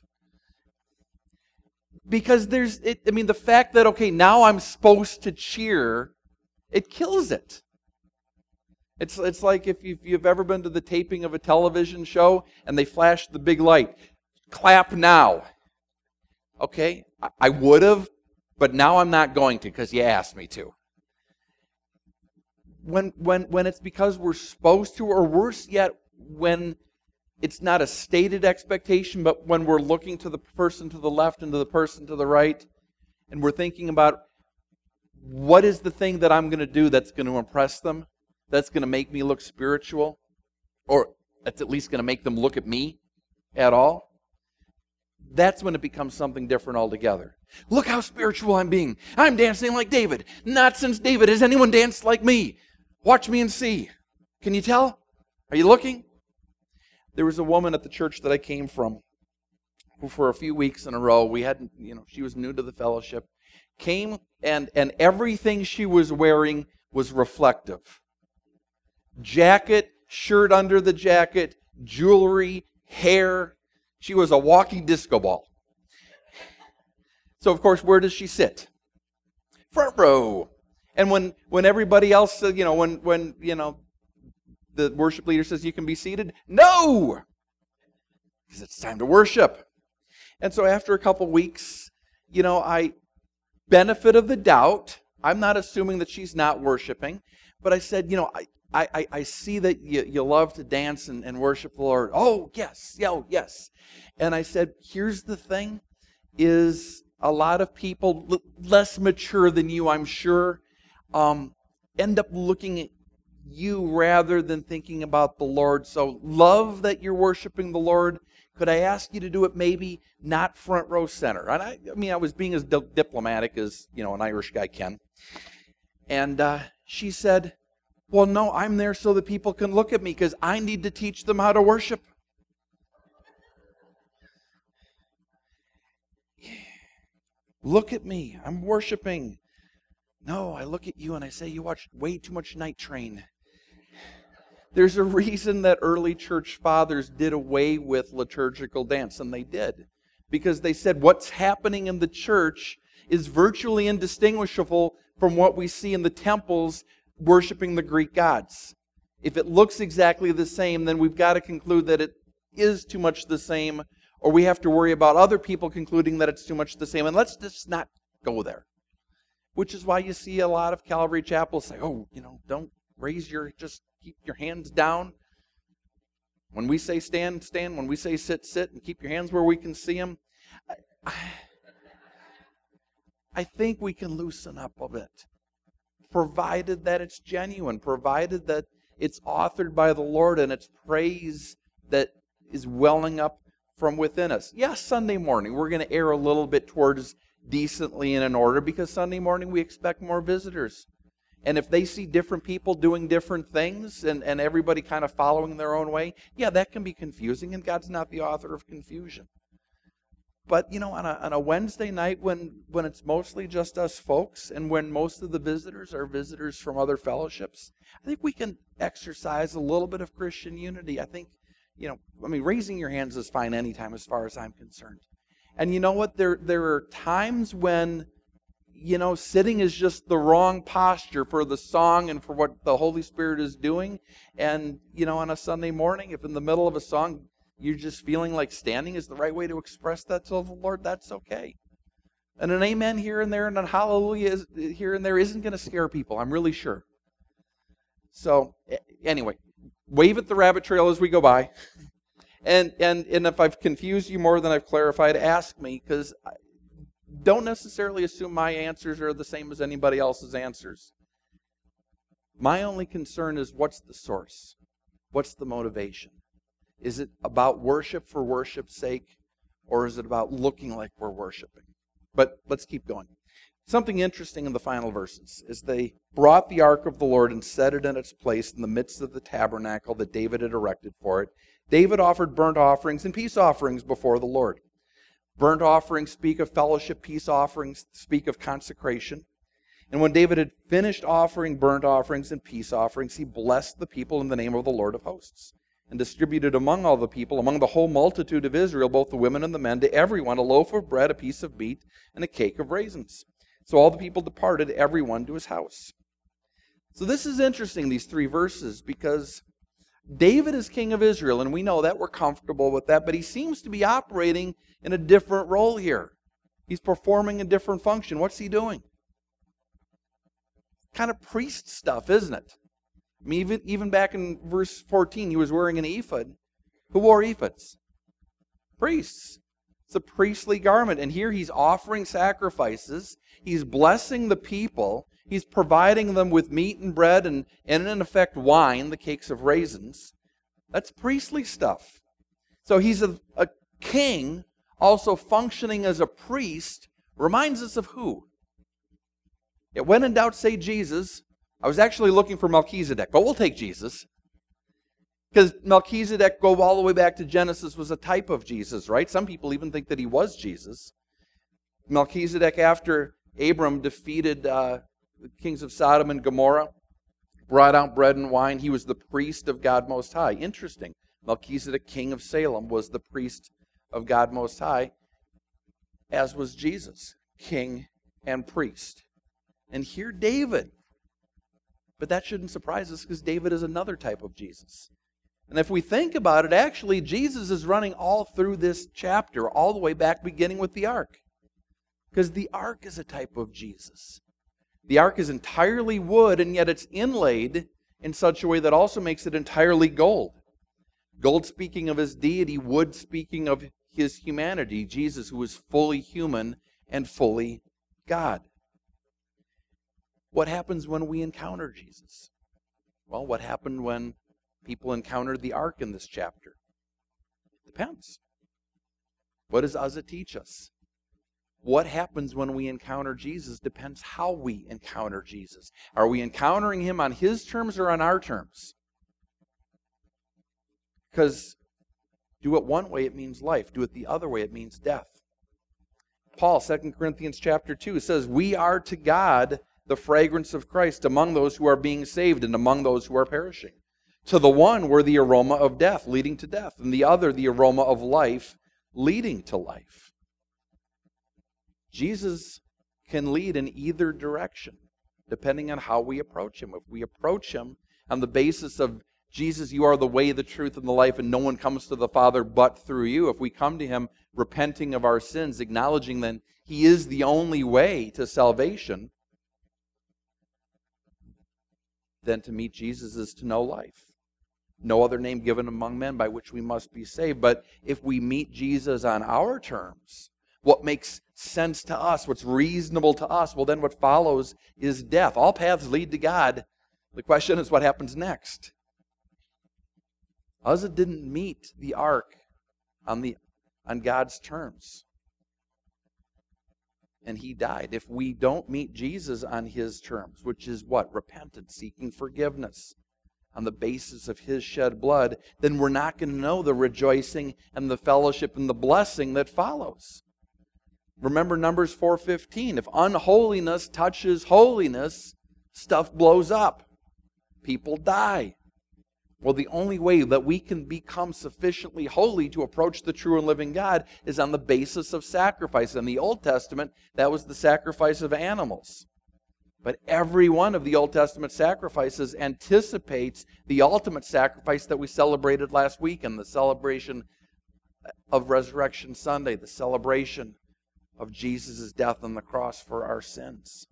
Because the fact that, okay, now I'm supposed to cheer, it kills it. It's like if you've ever been to the taping of a television show and they flash the big light. Clap now. Okay, I would have, but now I'm not going to because you asked me to. When it's because we're supposed to, or worse yet, when it's not a stated expectation, but when we're looking to the person to the left and to the person to the right, and we're thinking about what is the thing that I'm going to do that's going to impress them, that's going to make me look spiritual, or that's at least going to make them look at me at all. That's when it becomes something different altogether. Look how spiritual I'm being. I'm dancing like David. Not since David has anyone danced like me. Watch me and see. Can you tell? Are you looking? There was a woman at the church that I came from who for a few weeks in a row, she was new to the fellowship, came and everything she was wearing was reflective. Jacket, shirt under the jacket, jewelry, hair. She was a walking disco ball. So, of course, where does she sit? Front row. And when everybody else, when the worship leader says you can be seated, no! Because it's time to worship. And so after a couple weeks, I, benefit of the doubt, I'm not assuming that she's not worshiping, but I said, I see that you love to dance and worship the Lord. Oh, yes, yes. And I said, here's the thing, is a lot of people, less mature than you, I'm sure, end up looking at you rather than thinking about the Lord. So love that you're worshiping the Lord. Could I ask you to do it maybe not front row center? And I was being as diplomatic as, an Irish guy can. And she said, well, no, I'm there so that people can look at me because I need to teach them how to worship. Look at me. I'm worshiping. No, I look at you and I say, you watch way too much Night Train. There's a reason that early church fathers did away with liturgical dance, and they did. Because they said what's happening in the church is virtually indistinguishable from what we see in the temples worshiping the Greek gods. If it looks exactly the same, then we've got to conclude that it is too much the same, or we have to worry about other people concluding that it's too much the same, and let's just not go there. Which is why you see a lot of Calvary chapels say, don't just keep your hands down. When we say stand, stand. When we say sit, sit. And keep your hands where we can see them. I think we can loosen up a bit. Provided that it's genuine. Provided that it's authored by the Lord and it's praise that is welling up from within us. Yes, Sunday morning we're going to err a little bit towards decently and in order because Sunday morning we expect more visitors. And if they see different people doing different things and everybody kind of following their own way, that can be confusing, and God's not the author of confusion. But, on a Wednesday night when it's mostly just us folks and when most of the visitors are visitors from other fellowships, I think we can exercise a little bit of Christian unity. I think, raising your hands is fine anytime as far as I'm concerned. And you know what? There are times when sitting is just the wrong posture for the song and for what the Holy Spirit is doing. And, on a Sunday morning, if in the middle of a song you're just feeling like standing is the right way to express that to the Lord, that's okay. And an amen here and there and a hallelujah here and there isn't going to scare people, I'm really sure. So, anyway, wave at the rabbit trail as we go by. And if I've confused you more than I've clarified, ask me, because don't necessarily assume my answers are the same as anybody else's answers. My only concern is what's the source? What's the motivation? Is it about worship for worship's sake, or is it about looking like we're worshiping? But let's keep going. Something interesting in the final verses is they brought the ark of the Lord and set it in its place in the midst of the tabernacle that David had erected for it. David offered burnt offerings and peace offerings before the Lord. Burnt offerings speak of fellowship, peace offerings speak of consecration. And when David had finished offering burnt offerings and peace offerings, he blessed the people in the name of the Lord of hosts, and distributed among all the people, among the whole multitude of Israel, both the women and the men, to everyone a loaf of bread, a piece of meat, and a cake of raisins. So all the people departed, everyone to his house. So this is interesting, these three verses, because David is king of Israel, and we know that, we're comfortable with that, but he seems to be operating in a different role here. He's performing a different function. What's he doing? Kind of priest stuff, isn't it? I mean, even back in verse 14, he was wearing an ephod. Who wore ephods? Priests. It's a priestly garment. And here he's offering sacrifices. He's blessing the people. He's providing them with meat and bread and in effect wine, the cakes of raisins. That's priestly stuff. So he's a king, also functioning as a priest. Reminds us of who? When in doubt, say Jesus. I was actually looking for Melchizedek, but we'll take Jesus. Because Melchizedek, go all the way back to Genesis, was a type of Jesus, right? Some people even think that he was Jesus. Melchizedek, after Abram defeated the kings of Sodom and Gomorrah, brought out bread and wine. He was the priest of God Most High. Interesting. Melchizedek, king of Salem, was the priest of God Most High, as was Jesus, king and priest. And here David. But that shouldn't surprise us because David is another type of Jesus. And if we think about it, actually, Jesus is running all through this chapter, all the way back beginning with the ark. Because the ark is a type of Jesus. The ark is entirely wood, and yet it's inlaid in such a way that also makes it entirely gold. Gold speaking of his deity, wood speaking of his humanity. Jesus, who is fully human and fully God. What happens when we encounter Jesus? Well, what happened when people encountered the ark in this chapter? It depends. What does Uzzah teach us? What happens when we encounter Jesus depends how we encounter Jesus. Are we encountering him on his terms or on our terms? Because do it one way, it means life. Do it the other way, it means death. Paul, 2 Corinthians chapter 2, says, we are to God the fragrance of Christ among those who are being saved and among those who are perishing. To the one we're the aroma of death, leading to death, and the other the aroma of life, leading to life. Jesus can lead in either direction, depending on how we approach him. If we approach him on the basis of, Jesus, you are the way, the truth, and the life, and no one comes to the Father but through you. If we come to him repenting of our sins, acknowledging that he is the only way to salvation, then to meet Jesus is to know life. No other name given among men by which we must be saved. But if we meet Jesus on our terms, what makes sense to us, what's reasonable to us, well, then what follows is death. All paths lead to God. The question is, what happens next? Uzzah didn't meet the ark on God's terms. And he died. If we don't meet Jesus on his terms, which is what? Repentance, seeking forgiveness on the basis of his shed blood, then we're not going to know the rejoicing and the fellowship and the blessing that follows. Remember Numbers 4:15. If unholiness touches holiness, stuff blows up. People die. Well, the only way that we can become sufficiently holy to approach the true and living God is on the basis of sacrifice. In the Old Testament, that was the sacrifice of animals. But every one of the Old Testament sacrifices anticipates the ultimate sacrifice that we celebrated last week in the celebration of Resurrection Sunday, the celebration of Jesus' death on the cross for our sins.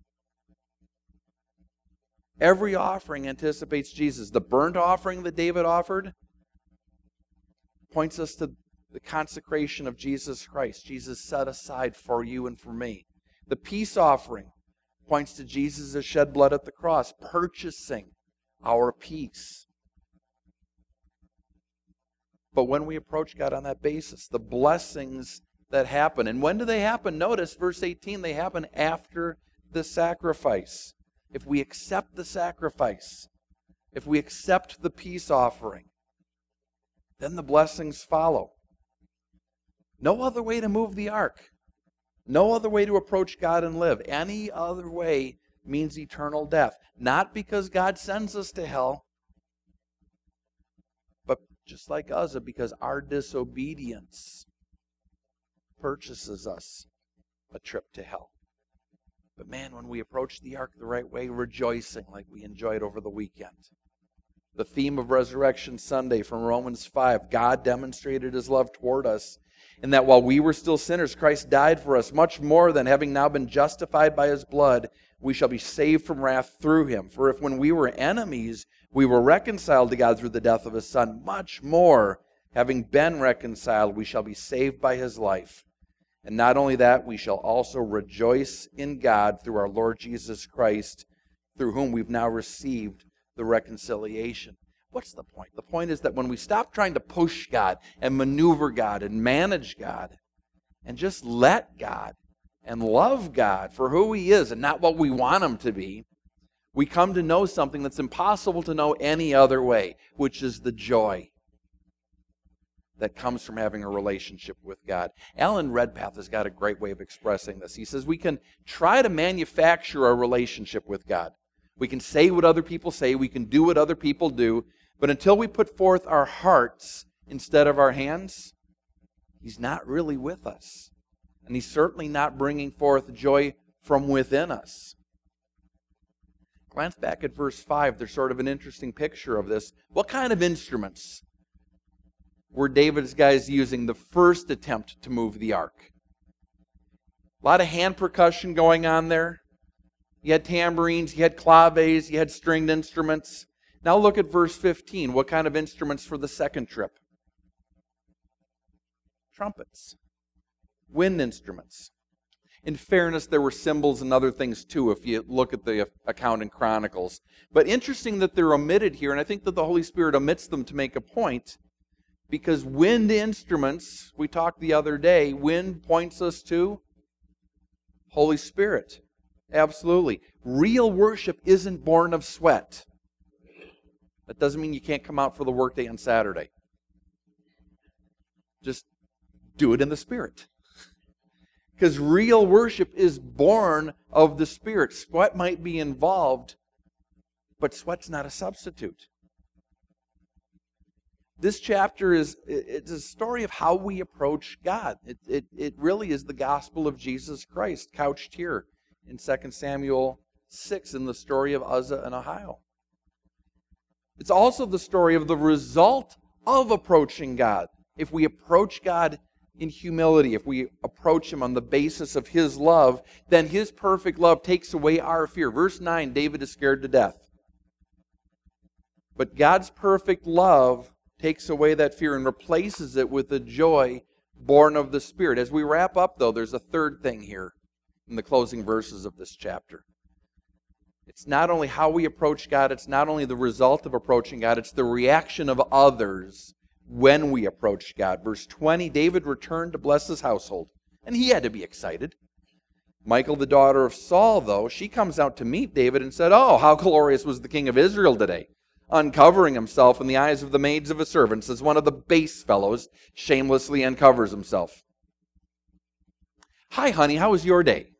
Every offering anticipates Jesus. The burnt offering that David offered points us to the consecration of Jesus Christ. Jesus set aside for you and for me. The peace offering points to Jesus' shed blood at the cross, purchasing our peace. But when we approach God on that basis, the blessings that happen, and when do they happen? Notice verse 18, they happen after the sacrifice. If we accept the sacrifice, if we accept the peace offering, then the blessings follow. No other way to move the ark. No other way to approach God and live. Any other way means eternal death. Not because God sends us to hell, but just like Uzzah, because our disobedience purchases us a trip to hell. But man, when we approach the ark the right way, rejoicing like we enjoyed over the weekend. The theme of Resurrection Sunday from Romans 5, God demonstrated his love toward us in that while we were still sinners, Christ died for us. Much more than having now been justified by his blood, we shall be saved from wrath through him. For if when we were enemies, we were reconciled to God through the death of his Son, much more, having been reconciled, we shall be saved by his life. And not only that, we shall also rejoice in God through our Lord Jesus Christ, through whom we've now received the reconciliation. What's the point? The point is that when we stop trying to push God and maneuver God and manage God and just let God and love God for who he is and not what we want him to be, we come to know something that's impossible to know any other way, which is the joy that comes from having a relationship with God. Alan Redpath has got a great way of expressing this. He says we can try to manufacture a relationship with God. We can say what other people say, we can do what other people do, but until we put forth our hearts instead of our hands, He's not really with us. And He's certainly not bringing forth joy from within us. Glance back at verse 5. There's sort of an interesting picture of this. What kind of instruments were David's guys using the first attempt to move the ark? A lot of hand percussion going on there. You had tambourines, you had claves, you had stringed instruments. Now look at verse 15. What kind of instruments for the second trip? Trumpets. Wind instruments. In fairness, there were cymbals and other things too, if you look at the account in Chronicles. But interesting that they're omitted here, and I think that the Holy Spirit omits them to make a point, because wind instruments, we talked the other day, wind points us to Holy Spirit. Absolutely. Real worship isn't born of sweat. That doesn't mean you can't come out for the workday on Saturday. Just do it in the Spirit. Because real worship is born of the Spirit. Sweat might be involved, but sweat's not a substitute. This chapter it's a story of how we approach God. It really is the gospel of Jesus Christ, couched here in 2 Samuel 6 in the story of Uzzah and Ahio. It's also the story of the result of approaching God. If we approach God in humility, if we approach Him on the basis of His love, then His perfect love takes away our fear. Verse 9, David is scared to death. But God's perfect love takes away that fear and replaces it with the joy born of the Spirit. As we wrap up, though, there's a third thing here in the closing verses of this chapter. It's not only how we approach God, it's not only the result of approaching God, it's the reaction of others when we approach God. Verse 20, David returned to bless his household, and he had to be excited. Michal, the daughter of Saul, though, she comes out to meet David and said, "Oh, how glorious was the king of Israel today, uncovering himself in the eyes of the maids of his servants, as one of the base fellows shamelessly uncovers himself." "Hi, honey, how was your day?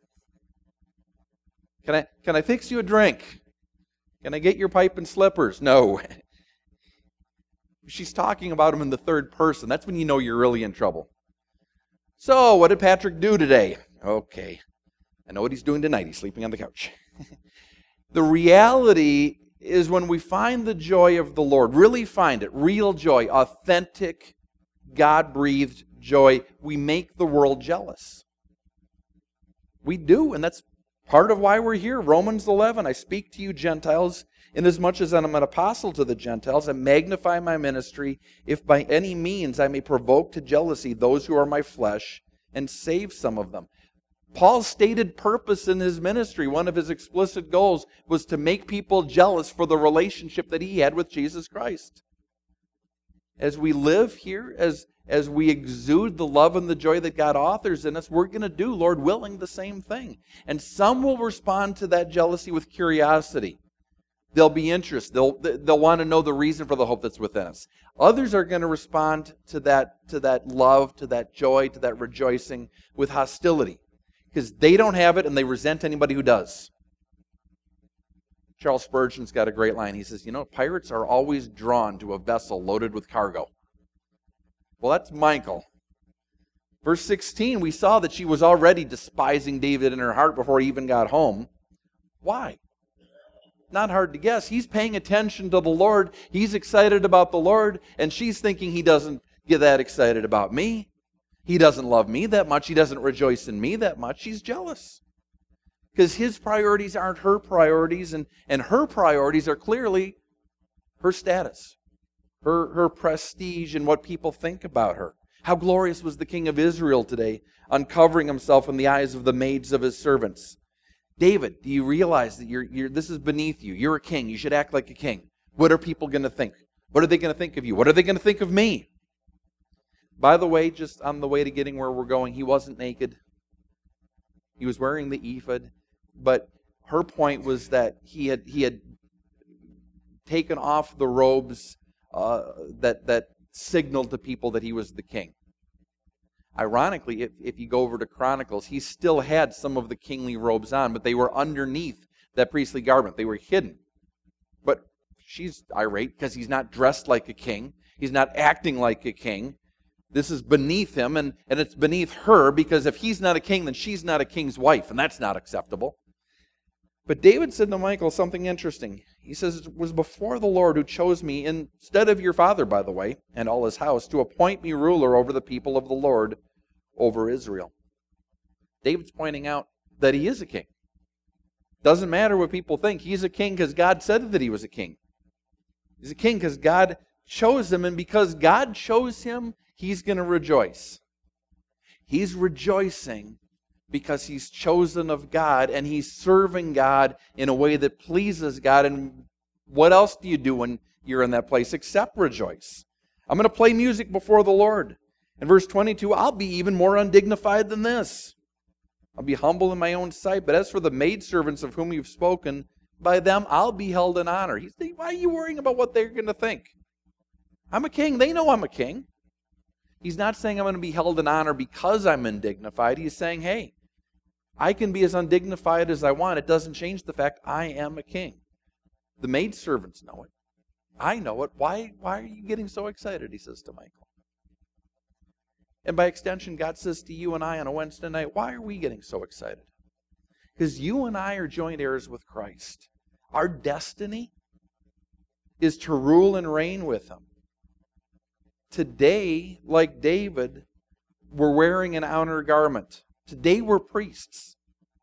Can I fix you a drink? Can I get your pipe and slippers?" No. She's talking about him in the third person. That's when you know you're really in trouble. "So, what did Patrick do today?" "Okay. I know what he's doing tonight. He's sleeping on the couch." The reality is when we find the joy of the Lord, really find it, real joy, authentic, God-breathed joy, we make the world jealous. We do, and that's part of why we're here. Romans 11, I speak to you Gentiles, inasmuch as I'm an apostle to the Gentiles, and magnify my ministry, if by any means I may provoke to jealousy those who are my flesh, and save some of them. Paul's stated purpose in his ministry, one of his explicit goals, was to make people jealous for the relationship that he had with Jesus Christ. As we live here, as we exude the love and the joy that God authors in us, we're going to do, Lord willing, the same thing. And some will respond to that jealousy with curiosity. They'll be interested. They'll want to know the reason for the hope that's within us. Others are going to respond to that love, to that joy, to that rejoicing with hostility, because they don't have it and they resent anybody who does. Charles Spurgeon's got a great line. He says, pirates are always drawn to a vessel loaded with cargo. Well, that's Michal. Verse 16, we saw that she was already despising David in her heart before he even got home. Why? Not hard to guess. He's paying attention to the Lord. He's excited about the Lord, and she's thinking he doesn't get that excited about me. He doesn't love me that much. He doesn't rejoice in me that much. She's jealous. Because his priorities aren't her priorities, and her priorities are clearly her status, her prestige, and what people think about her. How glorious was the king of Israel today, uncovering himself in the eyes of the maids of his servants. David, do you realize that this is beneath you? You're a king. You should act like a king. What are people going to think? What are they going to think of you? What are they going to think of me? By the way, just on the way to getting where we're going, he wasn't naked. He was wearing the ephod. But her point was that he had taken off the robes that signaled to people that he was the king. Ironically, if you go over to Chronicles, he still had some of the kingly robes on, but they were underneath that priestly garment. They were hidden. But she's irate because he's not dressed like a king. He's not acting like a king. This is beneath him, and it's beneath her, because if he's not a king, then she's not a king's wife, and that's not acceptable. But David said to Michal something interesting. He says, "It was before the Lord who chose me, instead of your father, by the way, and all his house, to appoint me ruler over the people of the Lord, over Israel." David's pointing out that he is a king. Doesn't matter what people think. He's a king because God said that he was a king. He's a king because God chose him, and because God chose him, he's going to rejoice. He's rejoicing because he's chosen of God, and he's serving God in a way that pleases God. And what else do you do when you're in that place except rejoice? I'm going to play music before the Lord. In verse 22, I'll be even more undignified than this. I'll be humble in my own sight. But as for the maidservants of whom you've spoken, by them I'll be held in honor. He's saying, why are you worrying about what they're going to think? I'm a king. They know I'm a king. He's not saying I'm going to be held in honor because I'm undignified. He's saying, hey, I can be as undignified as I want. It doesn't change the fact I am a king. The maidservants know it. I know it. Why are you getting so excited? He says to Michal. And by extension, God says to you and I on a Wednesday night, why are we getting so excited? Because you and I are joint heirs with Christ. Our destiny is to rule and reign with him. Today, like David, we're wearing an outer garment. Today we're priests.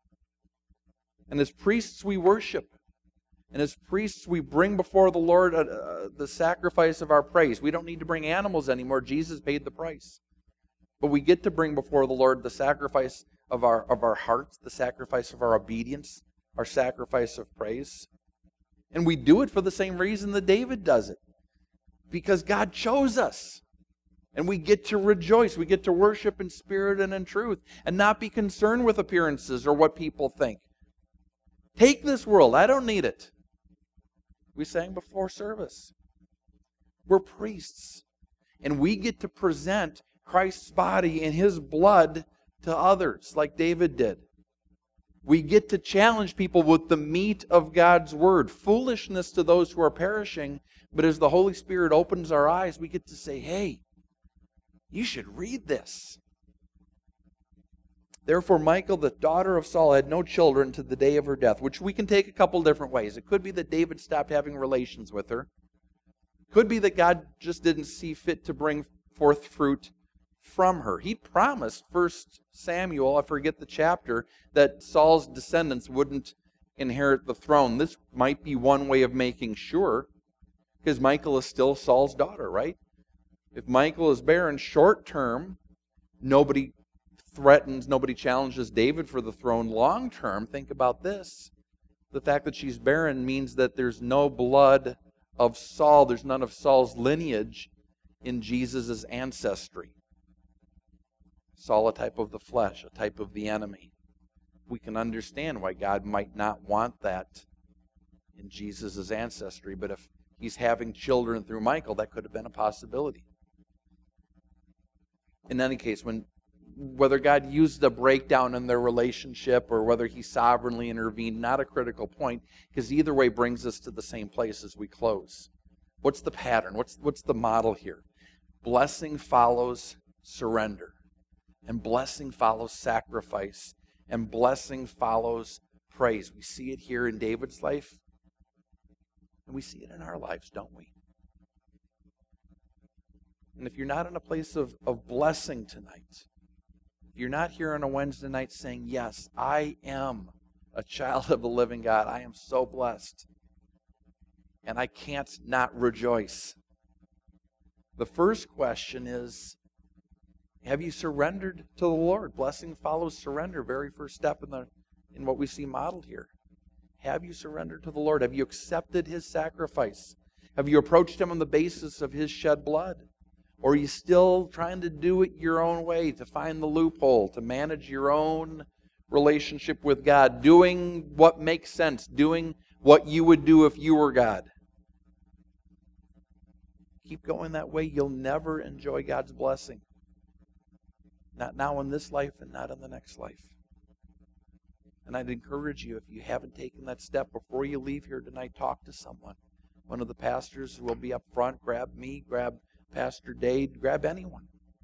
And as priests we worship. And as priests we bring before the Lord the sacrifice of our praise. We don't need to bring animals anymore. Jesus paid the price. But we get to bring before the Lord the sacrifice of our hearts, the sacrifice of our obedience, our sacrifice of praise. And we do it for the same reason that David does it. Because God chose us. And we get to rejoice. We get to worship in spirit and in truth. And not be concerned with appearances or what people think. Take this world. I don't need it. We sang before service. We're priests. And we get to present Christ's body and his blood to others like David did. We get to challenge people with the meat of God's word. Foolishness to those who are perishing. But as the Holy Spirit opens our eyes, we get to say, hey, you should read this. Therefore, Michal, the daughter of Saul, had no children to the day of her death, which we can take a couple different ways. It could be that David stopped having relations with her. It could be that God just didn't see fit to bring forth fruit from her. He promised, 1 Samuel, I forget the chapter, that Saul's descendants wouldn't inherit the throne. This might be one way of making sure, because Michal is still Saul's daughter, right? If Michal is barren short term, nobody threatens, nobody challenges David for the throne long term. Think about this. The fact that she's barren means that there's no blood of Saul, there's none of Saul's lineage in Jesus' ancestry. Saul, a type of the flesh, a type of the enemy. We can understand why God might not want that in Jesus' ancestry, but if he's having children through Michal, that could have been a possibility. In any case, whether God used a breakdown in their relationship or whether he sovereignly intervened, not a critical point, because either way brings us to the same place as we close. What's the pattern? What's the model here? Blessing follows surrender. And blessing follows sacrifice. And blessing follows praise. We see it here in David's life. And we see it in our lives, don't we? And if you're not in a place of blessing tonight, if you're not here on a Wednesday night saying, yes, I am a child of the living God, I am so blessed, and I can't not rejoice. The first question is, have you surrendered to the Lord? Blessing follows surrender, very first step in what we see modeled here. Have you surrendered to the Lord? Have you accepted his sacrifice? Have you approached him on the basis of his shed blood? Or are you still trying to do it your own way, to find the loophole, to manage your own relationship with God, doing what makes sense, doing what you would do if you were God? keep going that way, you'll never enjoy God's blessing. Not now in this life and not in the next life. And I'd encourage you, if you haven't taken that step, before you leave here tonight, talk to someone. One of the pastors who will be up front, grab me, grab Pastor Dade, grab anyone.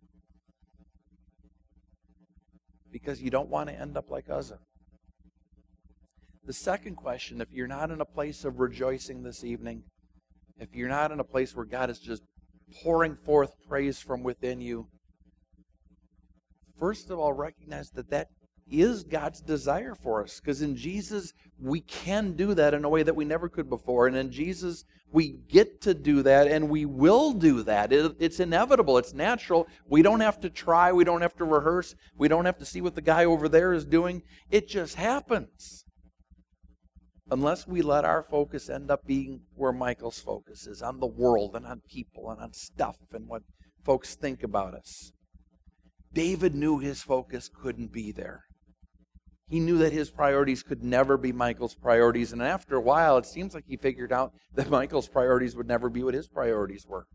Because you don't want to end up like Uzzah. The second question, if you're not in a place of rejoicing this evening, if you're not in a place where God is just pouring forth praise from within you, first of all, recognize that is God's desire for us. Because in Jesus, we can do that in a way that we never could before. And in Jesus, we get to do that, and we will do that. It's inevitable. It's natural. We don't have to try. We don't have to rehearse. We don't have to see what the guy over there is doing. It just happens. Unless we let our focus end up being where Michael's focus is, on the world and on people and on stuff and what folks think about us. David knew his focus couldn't be there. He knew that his priorities could never be Michael's priorities. And after a while, it seems like he figured out that Michael's priorities would never be what his priorities were.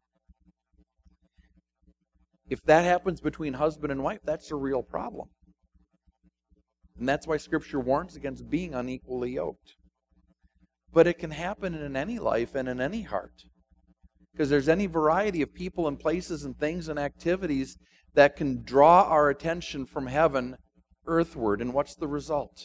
If that happens between husband and wife, that's a real problem. And that's why Scripture warns against being unequally yoked. But it can happen in any life and in any heart. Because there's any variety of people and places and things and activities that can draw our attention from heaven earthward. And what's the result?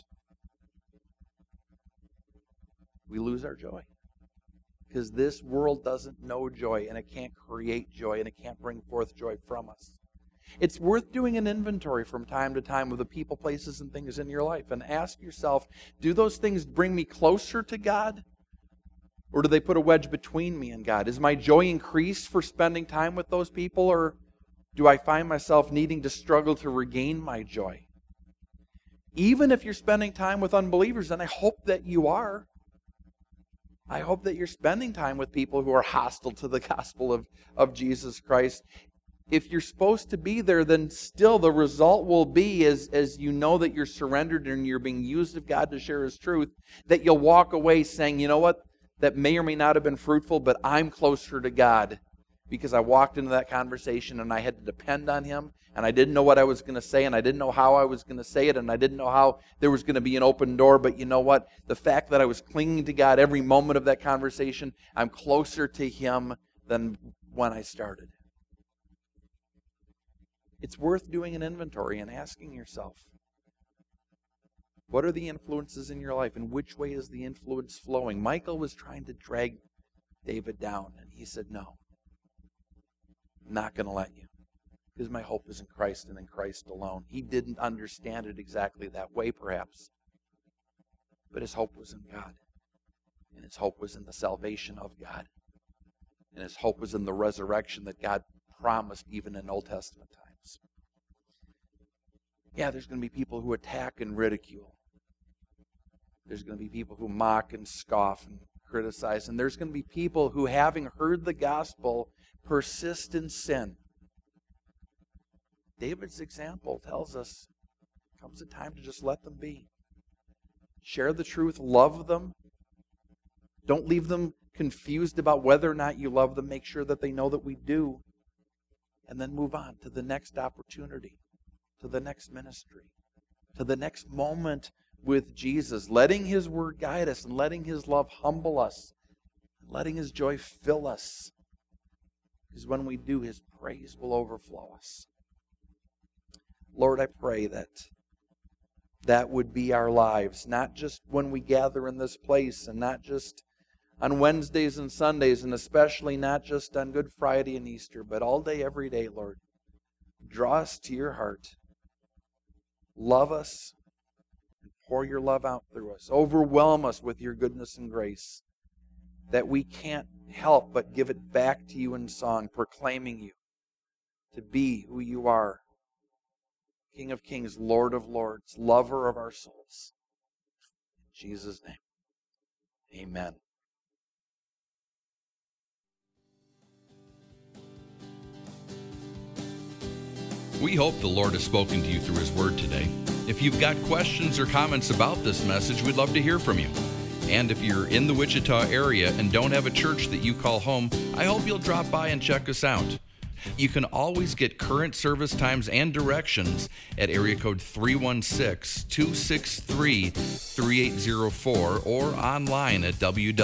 We lose our joy. Because this world doesn't know joy, and it can't create joy, and it can't bring forth joy from us. It's worth doing an inventory from time to time of the people, places, and things in your life. And ask yourself, do those things bring me closer to God? Or do they put a wedge between me and God? Is my joy increased for spending time with those people? Or do I find myself needing to struggle to regain my joy? Even if you're spending time with unbelievers, and I hope that you are. I hope that you're spending time with people who are hostile to the gospel of Jesus Christ. If you're supposed to be there, then still the result will be, as you know that you're surrendered and you're being used of God to share His truth, that you'll walk away saying, you know what, that may or may not have been fruitful, but I'm closer to God because I walked into that conversation and I had to depend on Him, and I didn't know what I was going to say, and I didn't know how I was going to say it, and I didn't know how there was going to be an open door, but you know what? The fact that I was clinging to God every moment of that conversation, I'm closer to Him than when I started. It's worth doing an inventory and asking yourself, what are the influences in your life, and which way is the influence flowing? Michael was trying to drag David down, and he said, no, I'm not going to let you, because my hope is in Christ and in Christ alone. He didn't understand it exactly that way, perhaps, but his hope was in God, and his hope was in the salvation of God, and his hope was in the resurrection that God promised even in Old Testament times. Yeah, there's going to be people who attack and ridicule. There's going to be people who mock and scoff and criticize. And there's going to be people who, having heard the gospel, persist in sin. David's example tells us comes a time to just let them be. Share the truth, love them. Don't leave them confused about whether or not you love them. Make sure that they know that we do. And then move on to the next opportunity, to the next ministry, to the next moment with Jesus, letting His Word guide us and letting His love humble us, and letting His joy fill us. Because when we do, His praise will overflow us. Lord, I pray that would be our lives, not just when we gather in this place, and not just on Wednesdays and Sundays, and especially not just on Good Friday and Easter, but all day, every day, Lord. Draw us to your heart. Love us and pour your love out through us. Overwhelm us with your goodness and grace, that we can't help but give it back to you in song, proclaiming you to be who you are. King of kings, Lord of lords, lover of our souls. In Jesus' name, amen. We hope the Lord has spoken to you through His Word today. If you've got questions or comments about this message, we'd love to hear from you. And if you're in the Wichita area and don't have a church that you call home, I hope you'll drop by and check us out. You can always get current service times and directions at area code 316-263-3804 or online at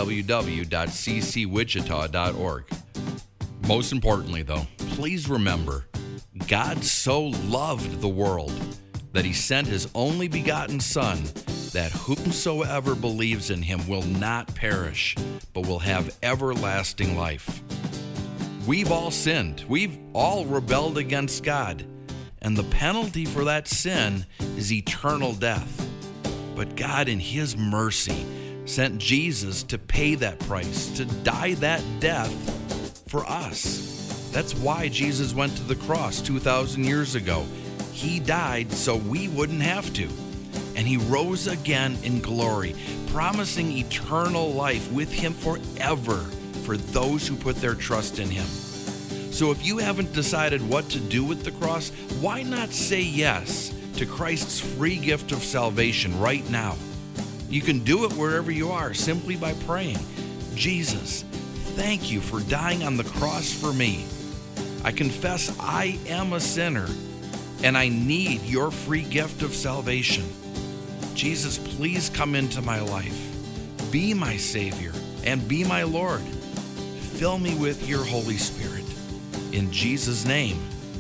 www.ccwichita.org. Most importantly, though, please remember, God so loved the world that he sent his only begotten Son, that whomsoever believes in him will not perish, but will have everlasting life. We've all sinned. We've all rebelled against God. And the penalty for that sin is eternal death. But God, in his mercy, sent Jesus to pay that price, to die that death for us. That's why Jesus went to the cross 2,000 years ago. He died so we wouldn't have to. And he rose again in glory, promising eternal life with him forever for those who put their trust in him. So if you haven't decided what to do with the cross, why not say yes to Christ's free gift of salvation right now? You can do it wherever you are simply by praying, Jesus, thank you for dying on the cross for me. I confess I am a sinner and I need your free gift of salvation. Jesus, please come into my life. Be my Savior and be my Lord. Fill me with your Holy Spirit. In Jesus' name,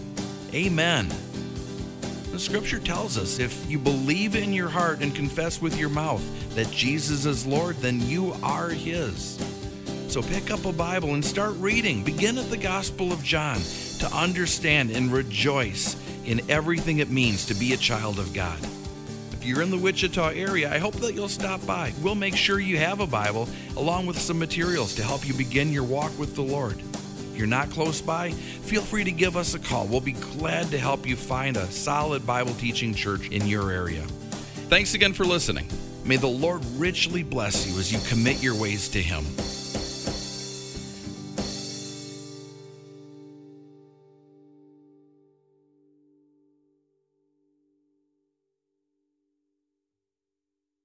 amen. The scripture tells us if you believe in your heart and confess with your mouth that Jesus is Lord, then you are his. So pick up a Bible and start reading. Begin at the Gospel of John to understand and rejoice in everything it means to be a child of God. If you're in the Wichita area, I hope that you'll stop by. We'll make sure you have a Bible along with some materials to help you begin your walk with the Lord. If you're not close by, feel free to give us a call. We'll be glad to help you find a solid Bible teaching church in your area. Thanks again for listening. May the Lord richly bless you as you commit your ways to him.